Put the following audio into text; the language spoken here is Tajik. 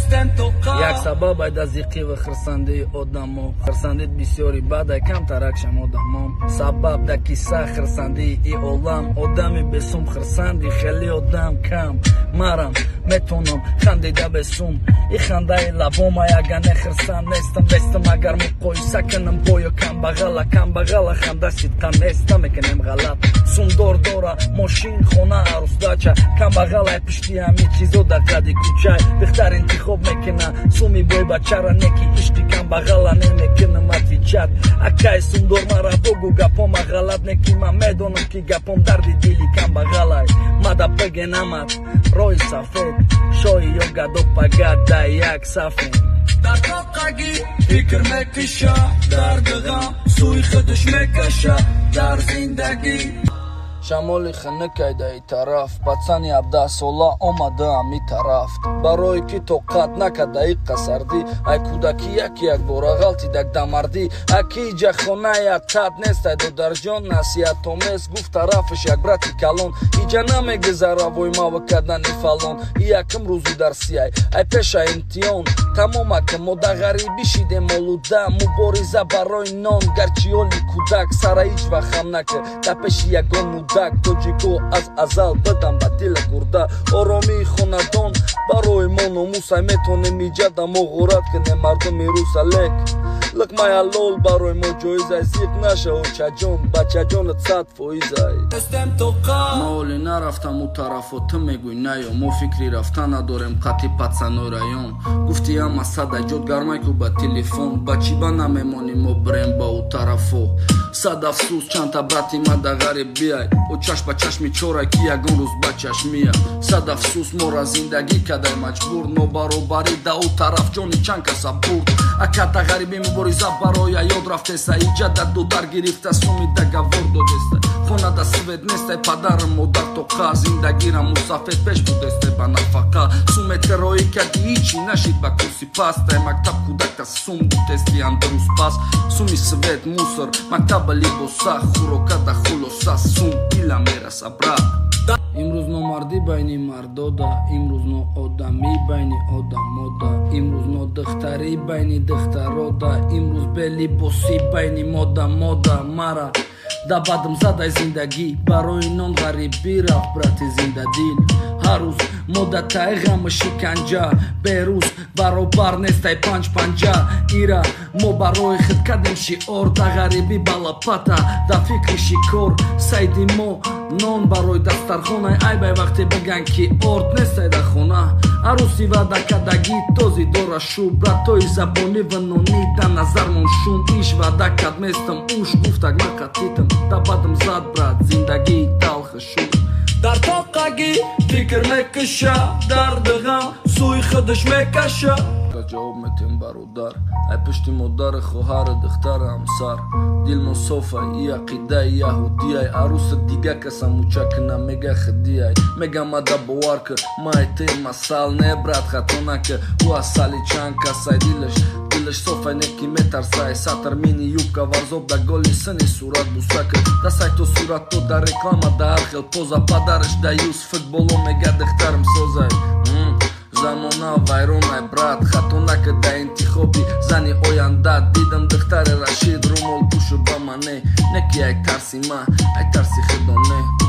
як сабаб ай да зиқивы хирсандаи одамо хирсандид бисёри бад ай камтаракшам одамо сабаб да киса хирсандаи и олам одами бесум хирсанди хели одам кам марам метонам хандида бесум и хандаи лабома ягане хирсанд нестам вестам агар муқоиса канам бою камбағала ханда сидқа неста мекунем ғалат сумдор дора мошин хона арусдача камбағала ай пишти ҳами чизо да қади кучай бихтар интихоб мекуна суми бой бачара неки ишқи камбағала немекунам атичат акай сумдор мара богу гапома ғалат неки ман медонам ки гапом дарди дили камбағалай мада бегенамат рои сафед шои ё гадо пагад да як сафем дар тоқаги фикр мекиша дар дғам суи худш мекаша дар зиндагӣ шамоли ханакайдаи тараф пацани 17 сола омадаам и тараф барое ки тоқат накадаи қасардӣ ай кӯдаки як бора ғалтидак дамардӣ аки иҷа хоная тат нестай додарҷон насиҳатомез гуфт тарафаш як брати калон иҷа намегузара вой мава кардани фалон и якм рӯзи дарсиай ай пеша имтиҳон тамомака мо да ғарибӣ шидем олуда мубориза барои нон гарчи оли кӯдак сара ҳеҷ вақт хам накард да пеши ягон мудак тоҷико аз азал бадам ба дила гурда оромии хонадон барои мо номусай метонем иҷада мо ғорат кунем мардуми русалек лиқмай алол барои мо ҷоизай зиқ нашао чаҷон ба чаҷонат 100%. мо оли нарафтаму тарафо ту мегӯй наё мо фикри рафтан надорем қати пацанои район гуфтиам аз сад аҷод гармай ку ба телефон ба чӣ ба намемоним мо брем ба у тарафо сад афсӯс чандта брати мада ғариб биай о чашм ба чашми чорай ки ягон рӯз ба чашмия сад афсӯс мора зиндагӣ кадай маҷбур нобаробарӣ да у тараф ҷони чанд каса бурд аката ғарибӣ мубориза бароя ёд рафтеса иҷада дудар гирифта суми дагавор додеста хонада свет нестай падарам модар тоқа зиндагирам мусафед пеш будесте ба нафақа суме терроӣ кади ҳичи нашид ба курси паст дай мактаб кӯдакта сум бутести андрус пас суми свет мусор мактаба либоса хӯрокада хулоса сум дила мераса брат имрӯз номардӣ байни мардода имрӯз ноодамӣ байни одамода имрӯз нодухтарӣ байни духтарода имрӯз белибосӣ байни мода мара да бадм задай зиндагӣ барои нон ғарибӣ рафт брати зиндадил ҳар рӯз модатаи ғаму шиканҷа берӯз баробар нестай панҷа ира мо барои худ кардем шиор да ғарибӣ ба лопата да фикри шикор сайди мо нон барои дастархонай айбай вақте биган ки орд нестай да хона арӯси ваъда кардагӣ този дора шу братои забони ванони да назармон шум иш ваъда кард местам уш гуфтак мақатитам да бадм зад брат зиндагии талха шу дар тоқаги фикр мекиша дар дғам суи худш мекаша ҷавоб метем бародар ай пишти модари хоҳари духтари ҳамсар дилмо софай и ақидаи яҳудиай арӯса дига каса мучакна мега хидиай мегам ада бовар кир майте масал не брат хато накир ӯ асали чанд касай дилаш софай неки метарсай сатр мини юбка варзоб да голи сини сурат бусакир да сайто суратто да реклама да ҳар хел поза падараш да юз футболо мега духтарим созай замона вайронай брат хато накард да интихоби зани оянда дидам духтари рашид румол пӯшу ба мане неки ай тарси ман ай тарси худоне